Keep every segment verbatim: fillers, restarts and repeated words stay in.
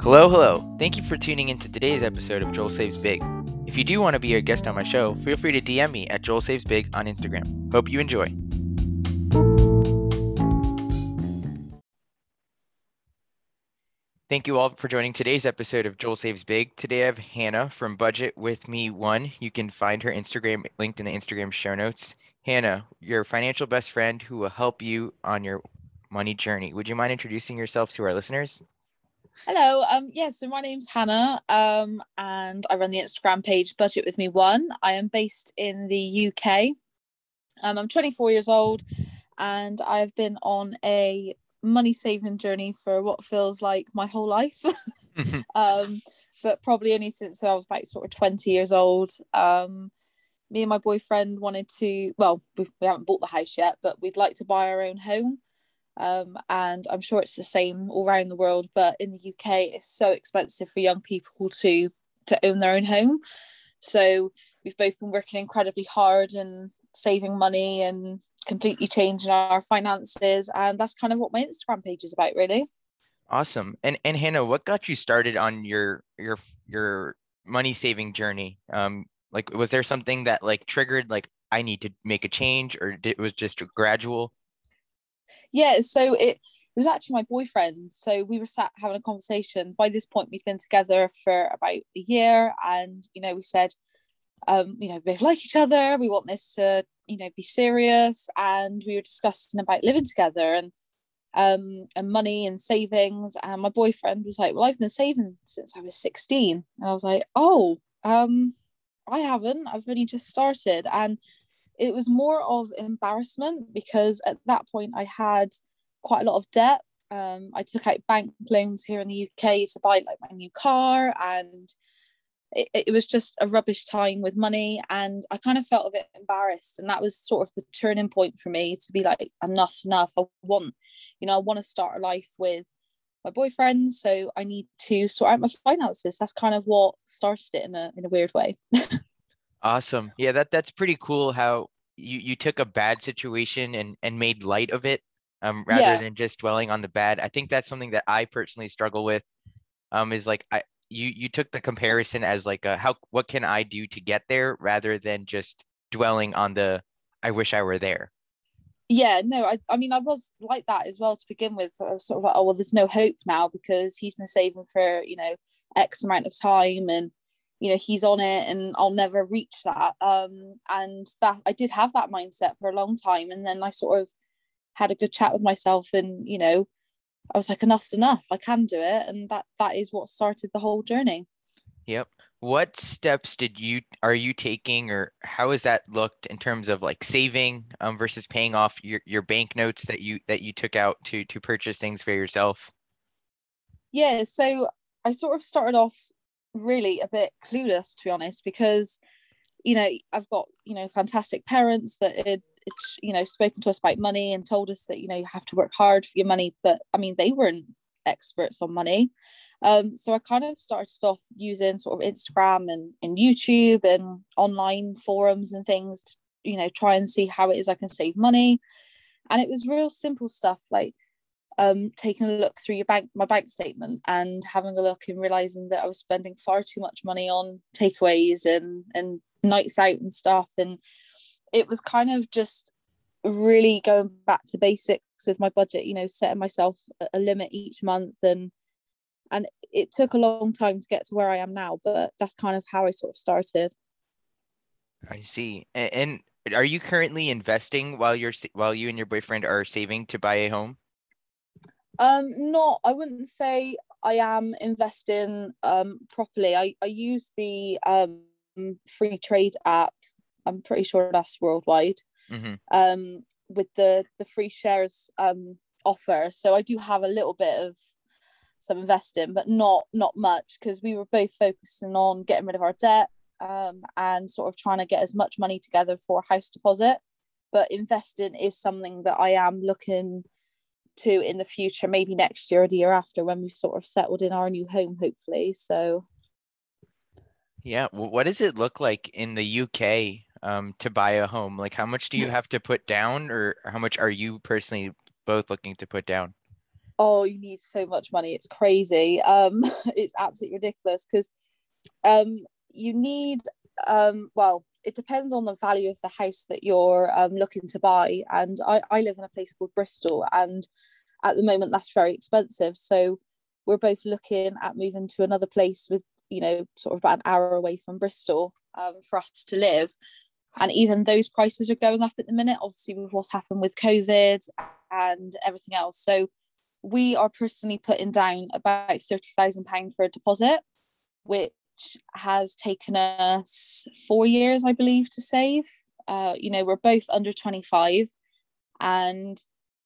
Hello, hello. Thank you for tuning into today's episode of Joel Saves Big. If you do want to be a guest on my show, feel free to D M me at Joel Saves Big on Instagram. Hope you enjoy. Thank you all for joining today's episode of Joel Saves Big. Today I have Hannah from Budget With Me One. You can find her Instagram linked in the Instagram show notes. Hannah, your financial best friend who will help you on your money journey. Would you mind introducing yourself to our listeners? Hello. Um, yeah, so my name's Hannah, um, and I run the Instagram page Budget With Me One. I am based in the U K. Um, I'm twenty-four years old, and I've been on a money saving journey for what feels like my whole life. um, but probably only since I was about sort of twenty years old. Um, me and my boyfriend wanted to, well, we, we haven't bought the house yet, but we'd like to buy our own home. Um, and I'm sure it's the same all around the world, but in the U K, it's so expensive for young people to to own their own home. So we've both been working incredibly hard and saving money and completely changing our finances, and that's kind of what my Instagram page is about, really. Awesome. And and Hannah, what got you started on your your your money saving journey? Um, like was there something that like triggered like I need to make a change, or did, it was just gradual? Yeah, so it, it was actually my boyfriend. So we were sat having a conversation. By this point, we'd been together for about a year, and you know, we said, um, you know, we like each other. We want this to, you know, be serious, and we were discussing about living together and um and money and savings. And my boyfriend was like, "Well, I've been saving since I was sixteen," and I was like, "Oh, um, I haven't. I've only just started." And it was more of embarrassment because at that point I had quite a lot of debt. Um, I took out bank loans here in the U K to buy like my new car, and it, it was just a rubbish time with money. And I kind of felt a bit embarrassed, and that was sort of the turning point for me to be like, enough's enough. I want, you know, I want to start a life with my boyfriend, so I need to sort out my finances. That's kind of what started it in a in a weird way. Awesome. Yeah, that that's pretty cool how you you took a bad situation and and made light of it, um, rather Yeah, than just dwelling on the bad. I think that's something that I personally struggle with, um, is like I you you took the comparison as like a how what can I do to get there rather than just dwelling on the I wish I were there. yeah, no, I, I mean, I was like that as well to begin with. So I was sort of like, oh, well, there's no hope now because he's been saving for, you know, X amount of time, and, you know, he's on it and I'll never reach that. Um, and that I did have that mindset for a long time. And then I sort of had a good chat with myself, and, you know, I was like, enough's enough. I can do it. And that that is what started the whole journey. Yep. What steps did you are you taking, or how has that looked in terms of like saving, um, versus paying off your, your bank notes that you that you took out to to purchase things for yourself? Yeah, so I sort of started off really a bit clueless, to be honest, because you know, I've got, you know, fantastic parents that had, you know, spoken to us about money and told us that, you know, you have to work hard for your money. But I mean, they weren't experts on money. Um, so I kind of started off using sort of Instagram and, and YouTube and online forums and things to, you know, try and see how it is I can save money. And it was real simple stuff like um, taking a look through your bank, my bank statement, and having a look and realizing that I was spending far too much money on takeaways and and nights out and stuff. And it was kind of just really going back to basics with my budget. You know, setting myself a limit each month, and and it took a long time to get to where I am now. But that's kind of how I sort of started. I see. A- And, are you currently investing while you're sa- while you and your boyfriend are saving to buy a home? Um, not, I wouldn't say I am investing um properly. I, I use the um free trade app. I'm pretty sure that's worldwide. Mm-hmm. Um, with the the free shares um offer. So I do have a little bit of some investing, but not not much because we were both focusing on getting rid of our debt um and sort of trying to get as much money together for a house deposit. But investing is something that I am looking to in the future, maybe next year or the year after when we've sort of settled in our new home, hopefully. So Yeah. wh- What does it look like in the U K, um, to buy a home? Like, how much do you have to put down, or how much are you personally both looking to put down? Oh, you need so much money. It's crazy. Um, it's absolutely ridiculous because um, you need um, well, it depends on the value of the house that you're um, looking to buy. And I, I live in a place called Bristol, and at the moment that's very expensive. So we're both looking at moving to another place with, you know, sort of about an hour away from Bristol um, for us to live. And even those prices are going up at the minute, obviously with what's happened with COVID and everything else. So we are personally putting down about thirty thousand pounds for a deposit, which has taken us four years, I believe, to save. Uh, you know, we're both under twenty-five, and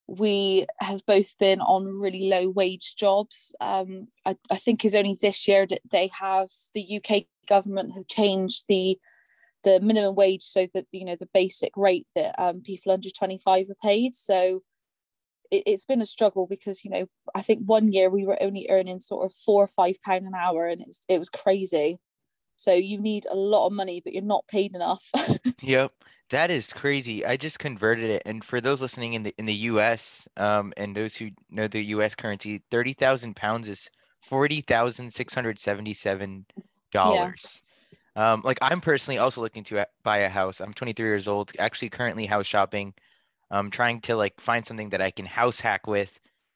we have both been on really low wage jobs. Um, I, I think it's only this year that they have, the U K government have changed the the minimum wage so that, you know, the basic rate that um, people under twenty-five are paid. So it, it's been a struggle because, you know, I think one year we were only earning sort of four or five pound an hour, and it was, it was crazy. So you need a lot of money, but you're not paid enough. Yep, that is crazy. I just converted it, and for those listening in the in the U S, um, and those who know the U S currency, thirty thousand pounds is forty thousand six hundred seventy-seven Yeah. dollars. Um, like I'm personally also looking to a- buy a house. I'm twenty-three years old, actually currently house shopping. I'm trying to like find something that I can house hack with,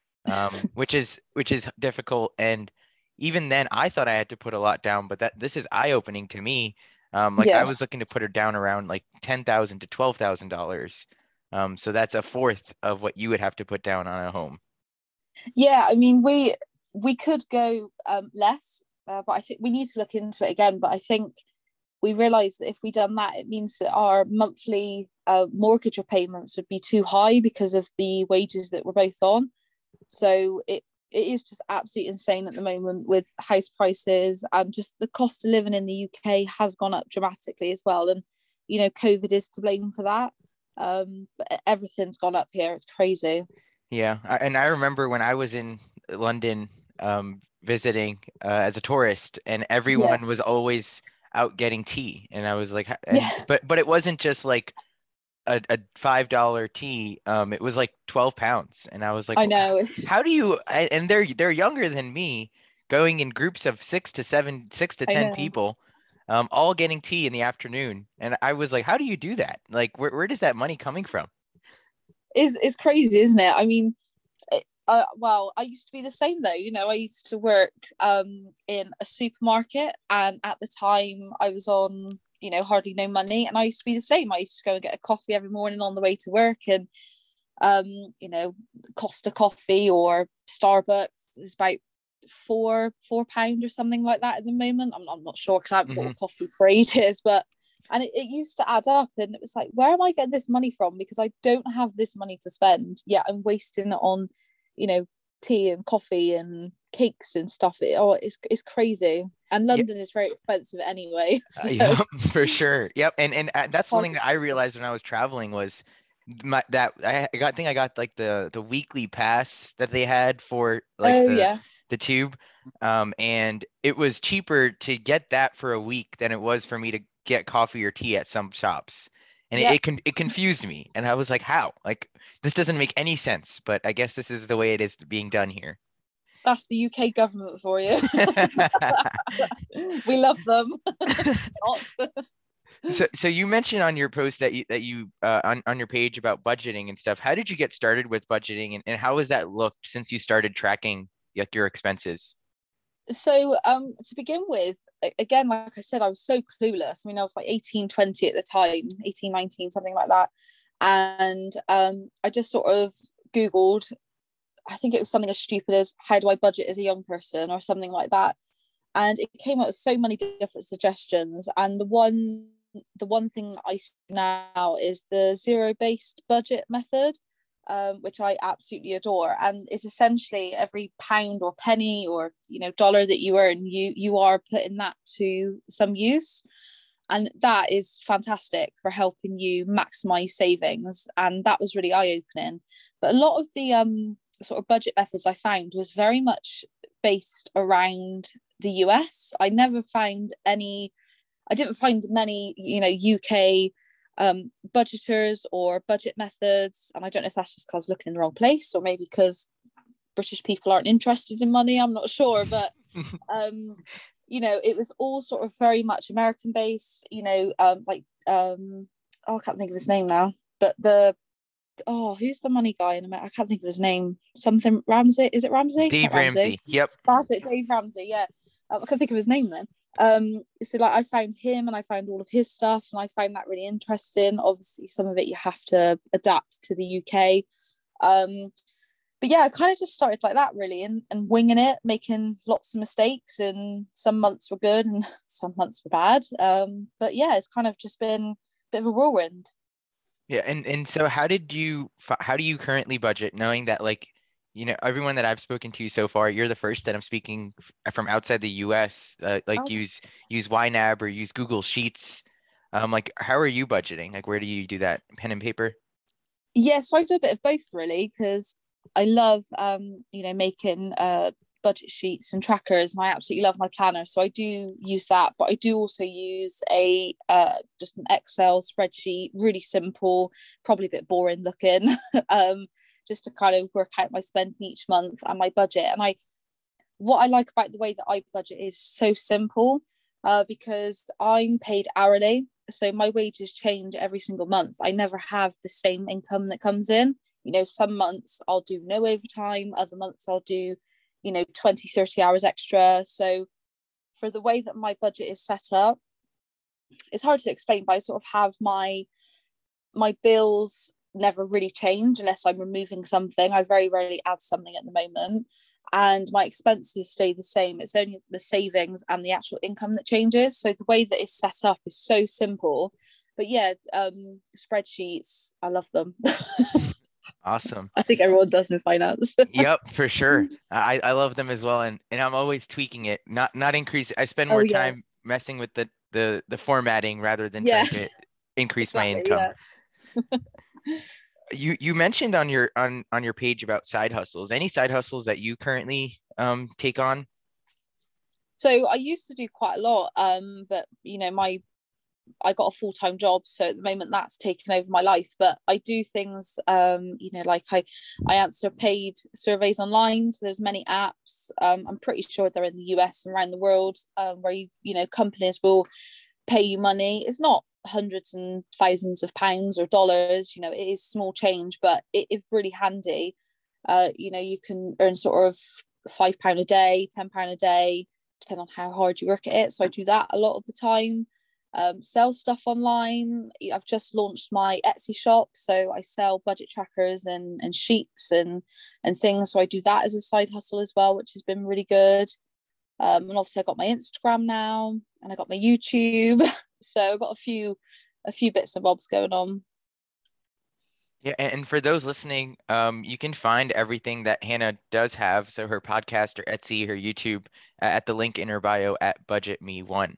um, which is which is difficult. And even then, I thought I had to put a lot down, but that this is eye-opening to me. Um, like I Yeah. was looking to put her down around like ten thousand to twelve thousand dollars. Um, so that's a fourth of what you would have to put down on a home. Yeah, I mean, we we could go um, less, uh, but I think we need to look into it again. But I think we realised that if we done that, it means that our monthly uh, mortgage payments would be too high because of the wages that we're both on. So it it is just absolutely insane at the moment with house prices, and just the cost of living in the U K has gone up dramatically as well. And you know, COVID is to blame for that. Um, but everything's gone up here. It's crazy. Yeah, I, and I remember when I was in London, um, visiting uh, as a tourist, and Yeah. everyone was always out getting tea, and I was like, "Ha-" and Yeah, but but it wasn't just like a, a five dollar tea. Um, it was like twelve pounds, and I was like, I "Wh- know. how do you?" I, and they're they're younger than me, going in groups of six to seven, six to I ten know. people, um, all getting tea in the afternoon, and I was like, "How do you do that? Like, where where does that money coming from?" It's, it's crazy, isn't it? I mean, it, uh, well, I used to be the same though. You know, I used to work um, in a supermarket, and at the time I was on, you know, hardly no money, and I used to be the same. I used to go and get a coffee every morning on the way to work, and um, you know, Costa Coffee or Starbucks is about four four pound or something like that at the moment. I'm, I'm not sure because I haven't bought Hmm. a coffee for ages, but and it, it used to add up, and it was like, where am I getting this money from? Because I don't have this money to spend, yet I'm wasting it on, you know, tea and coffee and cakes and stuff. It, oh, it's it's crazy, and Yeah, London is very expensive anyway. uh, So yeah, for sure. Yep, and and uh, that's one hard thing to that I realized when I was traveling was my that I I got I think I got like the the weekly pass that they had for like oh the yeah, the tube, um, and it was cheaper to get that for a week than it was for me to get coffee or tea at some shops. And it, yeah. it con it confused me, and I was like, how? Like this doesn't make any sense, but I guess this is the way it is being done here. That's the U K government for you. We love them. Not. So, so you mentioned on your post that you that you uh, on on your page about budgeting and stuff. How did you get started with budgeting, and, and how has that looked since you started tracking like your expenses? So um to begin with, again, like I said, I was so clueless. I mean, I was like eighteen, twenty at the time, eighteen, nineteen, something like that. And um I just sort of Googled, I think it was something as stupid as how do I budget as a young person or something like that. And it came up with so many different suggestions. And the one the one thing I see now is the zero based budget method, um, which I absolutely adore. And it's essentially every pound or penny or, you know, dollar that you earn, you you are putting that to some use. And that is fantastic for helping you maximize savings. And that was really eye-opening. But a lot of the um sort of budget methods I found was very much based around the U S. I never found any, I didn't find many, you know, U K um, budgeters or budget methods. And I don't know if that's just because I was looking in the wrong place, or maybe because British people aren't interested in money, I'm not sure, but um you know, it was all sort of very much American based, you know, um like um oh I can't think of his name now, but the oh who's the money guy in America? I can't think of his name. Something Ramsey, is it Ramsey? Not Dave Ramsey. Ramsey. Yep. That's it, Dave Ramsey. Yeah, um, I can't think of his name then. Um, so like I found him and I found all of his stuff and I found that really interesting. Obviously, some of it you have to adapt to the U K. Um, but yeah, I kind of just started like that really, and, and winging it, making lots of mistakes, and some months were good and some months were bad. Um, but yeah, it's kind of just been a bit of a whirlwind. Yeah, and and so how did you fi- how do you currently budget, knowing that like you know everyone that I've spoken to so far, you're the first that I'm speaking f- from outside the U S. Uh, like Okay. use use Y NAB or use Google Sheets. Um, like how are you budgeting? Like where do you do that? Pen and paper? Yeah, so I do a bit of both really, because I love um, you know, making uh budget sheets and trackers, and I absolutely love my planner. So I do use that, but I do also use a uh just an Excel spreadsheet, really simple, probably a bit boring looking, um, just to kind of work out my spending each month and my budget. And I what I like about the way that I budget is so simple, uh, because I'm paid hourly. So my wages change every single month. I never have the same income that comes in. You know, some months I'll do no overtime, other months I'll do, you know, twenty, thirty hours extra. So for the way that my budget is set up, it's hard to explain, but I sort of have my my bills never really change unless I'm removing something. I very rarely add something at the moment. And my expenses stay the same. It's only the savings and the actual income that changes. So the way that it's set up is so simple. But yeah, um, spreadsheets, I love them. Awesome. I think everyone does in finance. Yep, for sure. I I love them as well, and and I'm always tweaking it, not not increase. I spend Oh more yeah, time messing with the the the formatting rather than yeah, trying to increase my exactly. income. Yeah. You you mentioned on your on on your page about side hustles. Any side hustles that you currently um take on? So I used to do quite a lot, um, but you know, my I got a full time job, so at the moment that's taken over my life. But I do things, um, you know, like I I answer paid surveys online. So there's many apps. Um, I'm pretty sure they're in the U S and around the world, um, where you you know companies will pay you money. It's not hundreds and thousands of pounds or dollars. You know, it is small change, but it is really handy. Uh, you know, you can earn sort of five pound a day, ten pound a day, depending on how hard you work at it. So I do that a lot of the time. Um, sell stuff online. I've just launched my Etsy shop, so I sell budget trackers and and sheets and and things. So I do that as a side hustle as well, which has been really good. Um, and obviously I got my Instagram now, and I got my YouTube. So I've got a few a few bits and bobs going on. Yeah, and and for those listening, um, you can find everything that Hannah does have, so her podcast, her Etsy, her YouTube, uh, at the link in her bio at Budget Me One.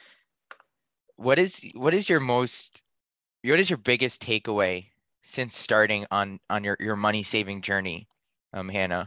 What is what is your most what is your biggest takeaway since starting on on your your money saving journey, um, Hannah?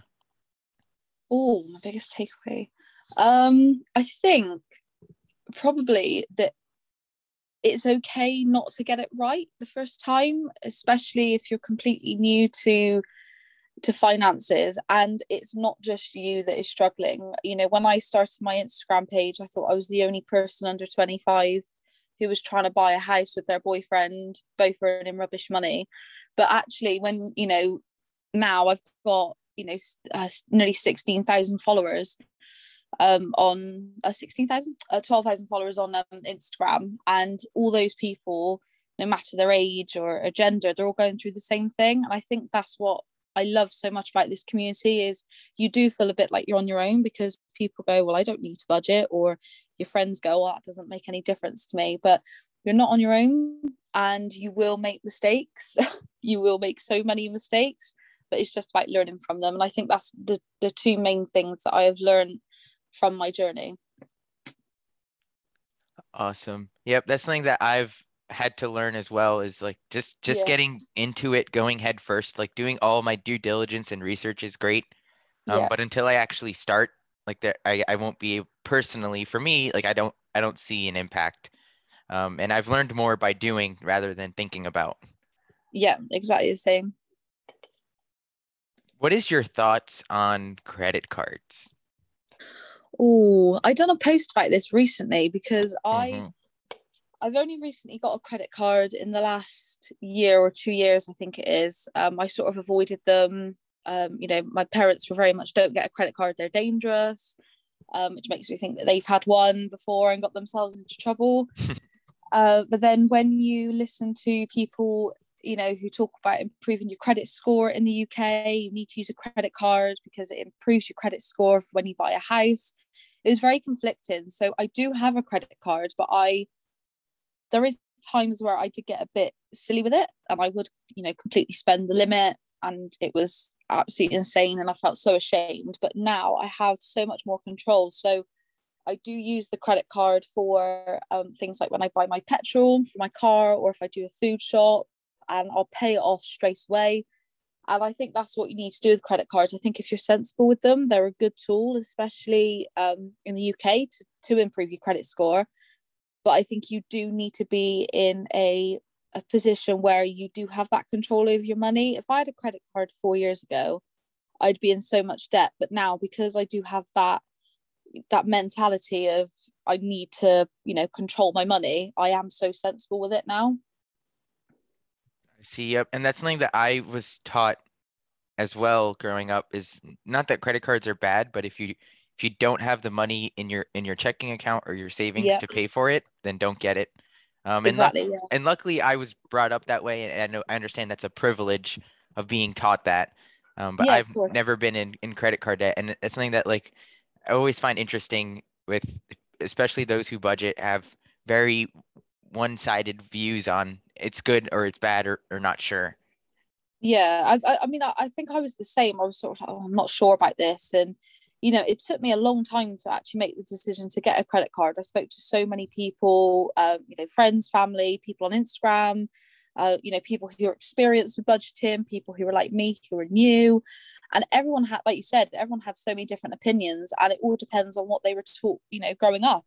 Oh, my biggest takeaway. Um, I think probably that it's okay not to get it right the first time, especially if you're completely new to to finances, and it's not just you that is struggling. You know, when I started my Instagram page, I thought I was the only person under twenty-five who was trying to buy a house with their boyfriend, both earning rubbish money. But actually, when you know, now I've got, you know, uh, nearly sixteen thousand followers, um, on uh, sixteen thousand, uh, twelve thousand followers on um, Instagram. And all those people, no matter their age or, or gender, they're all going through the same thing. And I think that's what I love so much about this community is you do feel a bit like you're on your own, because people go, well, I don't need to budget, or your friends go, well, that doesn't make any difference to me. But you're not on your own, and you will make mistakes. You will make so many mistakes, but it's just about learning from them. And I think that's the, the two main things that I have learned from my journey. Awesome. Yep, that's something that I've had to learn as well is like just just Yeah, getting into it, going head first, like doing all my due diligence and research is great. Um, yeah, but until I actually start, like that, I, I won't be personally for me, like I don't I don't see an impact. Um, and I've learned more by doing rather than thinking about. yeah, exactly the same. What is your thoughts on credit cards? Oh, I done a post about this recently because I Mm-hmm. I've only recently got a credit card in the last year or two years, I think it is. Um, I sort of avoided them. Um, you know, my parents were very much don't get a credit card; they're dangerous. Um, which makes me think that they've had one before and got themselves into trouble. Uh, but then when you listen to people, you know, who talk about improving your credit score in the U K, you need to use a credit card because it improves your credit score for when you buy a house. It was very conflicting. So I do have a credit card, but I there is times where I did get a bit silly with it, and I would, you know, completely spend the limit, and it was absolutely insane, and I felt so ashamed. But now I have so much more control. So I do use the credit card for um, things like when I buy my petrol for my car, or if I do a food shop, and I'll pay it off straight away. And I think that's what you need to do with credit cards. I think if you're sensible with them, they're a good tool, especially um, in the U K to, to improve your credit score. But I think you do need to be in a, a position where you do have that control over your money. If I had a credit card four years ago, I'd be in so much debt. But now, because I do have that that mentality of I need to, you know, control my money, I am so sensible with it now. I see, yep. And that's something that I was taught as well growing up is not that credit cards are bad, but if you if you don't have the money in your in your checking account or your savings Yeah, to pay for it, then don't get it. Um, and luck exactly. Yeah, and luckily I was brought up that way, and I know I understand that's a privilege of being taught that. Um, but yeah, I've of course. never been in in credit card debt, and it's something that like I always find interesting with especially those who budget have very one-sided views on it's good or it's bad or, or not sure. Yeah, I, I, I mean, I, I think I was the same. I was sort of like, oh, I'm not sure about this, and you know, it took me a long time to actually make the decision to get a credit card. I spoke to so many people, um, you know, friends, family, people on Instagram, uh, you know, people who are experienced with budgeting, people who were like me, who were new, and everyone had, like you said, everyone had so many different opinions, and it all depends on what they were taught, you know, growing up.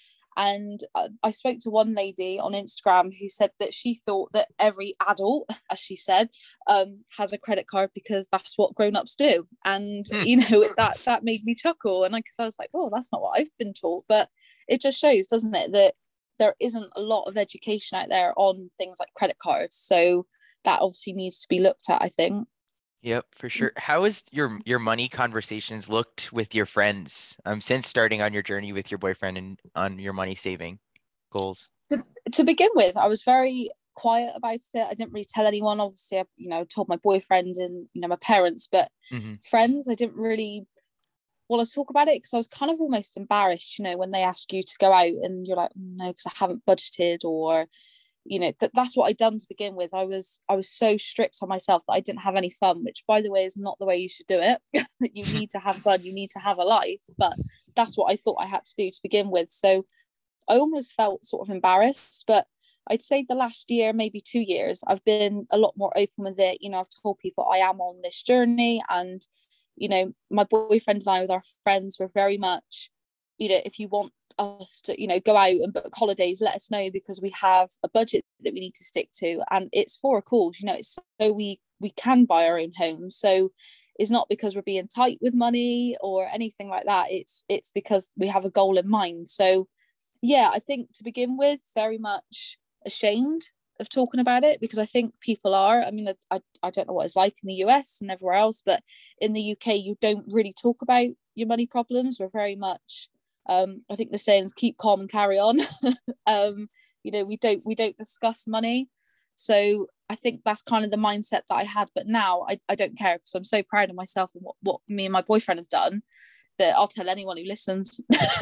And uh, I spoke to one lady on Instagram who said that she thought that every adult, as she said, um, has a credit card because that's what grown-ups do. And Hmm. you know, that that made me chuckle. And because I was like, oh, that's not what I've been taught. But it just shows, doesn't it, that there isn't a lot of education out there on things like credit cards. So that obviously needs to be looked at, I think. Yep, for sure. How has your your money conversations looked with your friends um since starting on your journey with your boyfriend and on your money saving goals? to, to begin with, I was very quiet about it. I didn't really tell anyone. Obviously, I, you know, told my boyfriend and you know my parents, but Hmm. friends, I didn't really want to talk about it because I was kind of almost embarrassed. You know, when they ask you to go out and you're like, "Mm, no, because I haven't budgeted, or you know, that that's what I'd done to begin with. I was I was so strict on myself that I didn't have any fun, which by the way is not the way you should do it. You need to have fun, you need to have a life, but that's what I thought I had to do to begin with. So I almost felt sort of embarrassed, but I'd say the last year, maybe two years, I've been a lot more open with it. You know, I've told people I am on this journey, and you know, my boyfriend and I, with our friends, were very much, you know, if you want us to, you know, go out and book holidays, let us know because we have a budget that we need to stick to, and it's for a cause. You know, it's so we we can buy our own home. So it's not because we're being tight with money or anything like that. It's it's because we have a goal in mind. So yeah, I think to begin with, very much ashamed of talking about it because I think people are. I mean, I, I don't know what it's like in the U S and everywhere else, but in the U K, you don't really talk about your money problems. We're very much, um, I think the saying is keep calm and carry on. um, you know, we don't we don't discuss money. So I think that's kind of the mindset that I had. But now I, I don't care because I'm so proud of myself and what, what me and my boyfriend have done that I'll tell anyone who listens.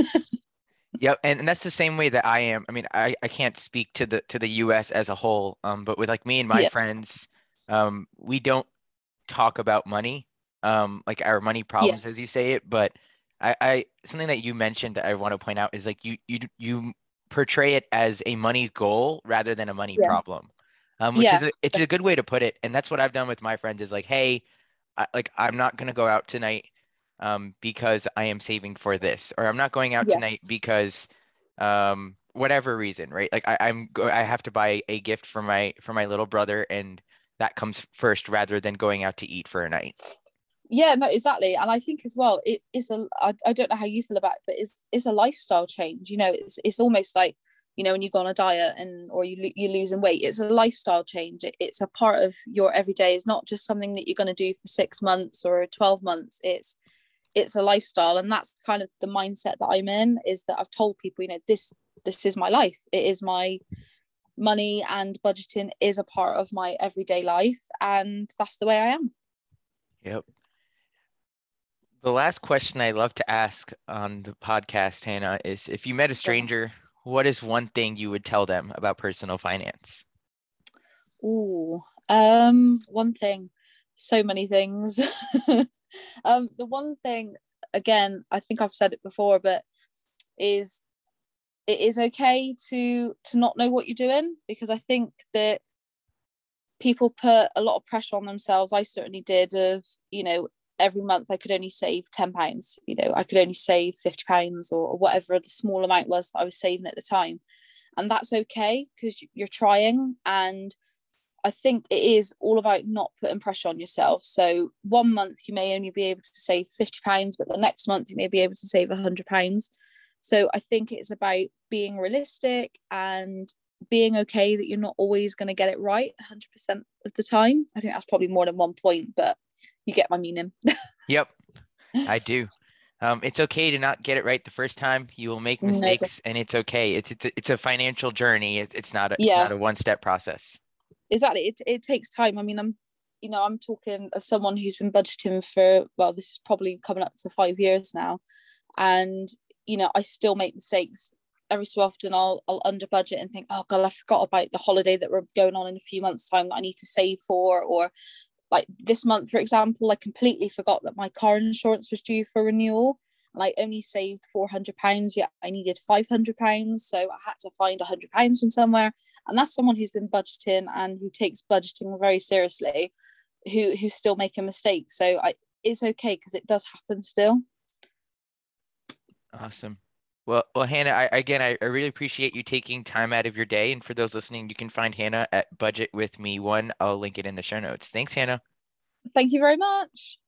Yep, and, and that's the same way that I am. I mean, I, I can't speak to the to the U S as a whole, um, but with like me and my Yeah, friends, um, we don't talk about money, um, like our money yeah, problems as you say it. But I, I something that you mentioned I want to point out is like you you you portray it as a money goal rather than a money yeah, problem, um, which yeah, is a it's a good way to put it. And that's what I've done with my friends is like, hey, I, like I'm not gonna go out tonight, um, because I am saving for this, or I'm not going out yeah. tonight because, um, whatever reason, right? Like I, I'm go I have to buy a gift for my for my little brother, and that comes first rather than going out to eat for a night. Yeah, no, exactly. And I think as well, it is a, I, I don't know how you feel about it, but it's, it's a lifestyle change. You know, it's, it's almost like, you know, when you go on a diet and, or you, you're losing weight, it's a lifestyle change. It, it's a part of your everyday. It's not just something that you're going to do for six months or twelve months. It's, it's a lifestyle. And that's kind of the mindset that I'm in, is that I've told people, you know, this, this is my life. It is my money, and budgeting is a part of my everyday life. And that's the way I am. Yep. The last question I love to ask on the podcast, Hannah, is if you met a stranger, what is one thing you would tell them about personal finance? Ooh, um, one thing, so many things. um, the one thing, again, I think I've said it before, but is it is okay to to not know what you're doing, because I think that people put a lot of pressure on themselves. I certainly did, of, you know, every month I could only save ten pounds, you know, I could only save fifty pounds, or, or whatever the small amount was that I was saving at the time. And that's okay, because you're trying. And I think it is all about not putting pressure on yourself. So one month you may only be able to save fifty pounds, but the next month you may be able to save one hundred pounds. So I think it's about being realistic and being okay that you're not always going to get it right one hundred percent of the time. I think that's probably more than one point, but you get my meaning. Yep, I do. Um, it's okay to not get it right the first time. You will make mistakes, no, and it's okay. It's it's a, it's a financial journey. It, it's not a yeah. it's not a one-step process. Exactly. It it takes time. I mean, I'm, you know, I'm talking of someone who's been budgeting for, well, this is probably coming up to five years now, and you know, I still make mistakes. Every so often I'll I'll under budget and think, oh god, I forgot about the holiday that we're going on in a few months' time that I need to save for. Or like this month, for example, I completely forgot that my car insurance was due for renewal, and I only saved four hundred pounds, yet I needed five hundred pounds. So I had to find one hundred pounds from somewhere. And that's someone who's been budgeting and who takes budgeting very seriously, who who's still making mistakes. So I, it's okay, because it does happen still. Awesome. Well, well, Hannah, I, again, I, I really appreciate you taking time out of your day. And for those listening, you can find Hannah at Budget With Me One. I'll link it in the show notes. Thanks, Hannah. Thank you very much.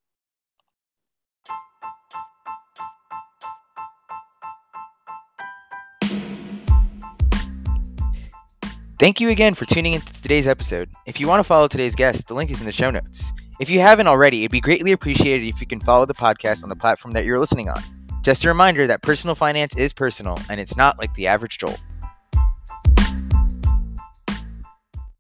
Thank you again for tuning in to today's episode. If you want to follow today's guest, the link is in the show notes. If you haven't already, it'd be greatly appreciated if you can follow the podcast on the platform that you're listening on. Just a reminder that personal finance is personal, and it's not like the average Joel.